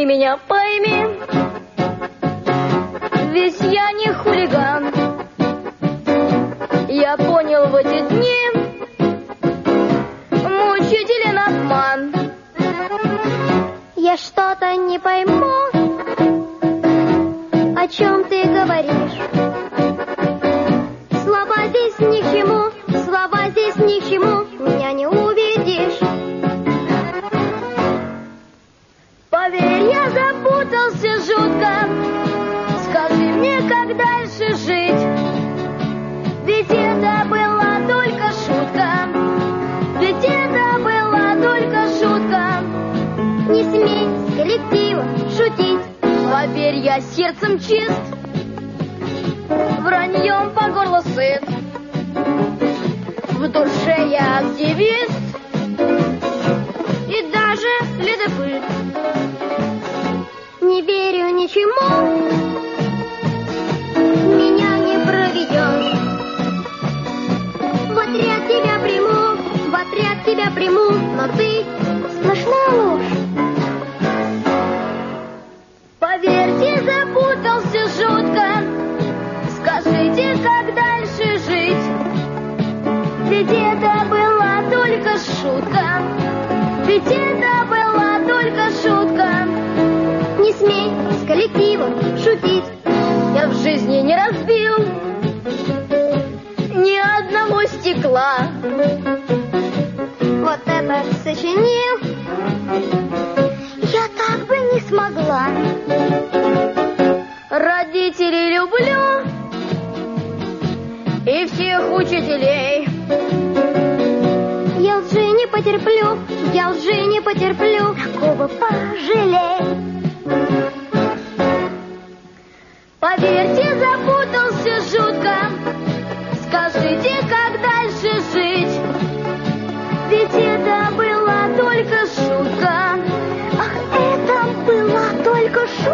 ты меня пойми, ведь я не хулиган. Я понял в эти дни мучителен обман. Я что-то не пойму, о чем ты говоришь. Слова здесь ни к чему, слова здесь ни к чему, меня не убедишь. Поверь, я запутался жутко, скажи мне, как дальше жить. Ведь это была только шутка, ведь это была только шутка. Не смей с коллективом шутить. Поверь, я сердцем чист, враньем по горло сыт. В душе я активист и даже следопыт. Не верю ничему, меня не проведешь. В отряд тебя приму, в отряд тебя приму, но ты сплошная ложь. Поверьте, запутался жутко, скажите, как дальше жить. Ведь это была только шутка, ведь это была только шутка. Не смей с коллективом шутить. Я в жизни не разбил ни одного стекла. Вот это сочинил, я так бы не смогла. Родителей люблю и всех учителей. Я лжи не потерплю, я лжи не потерплю, такого пожалей. Поверьте, запутался жутко, скажите, как дальше жить. Ведь это была только шутка. Ах, это была только шутка.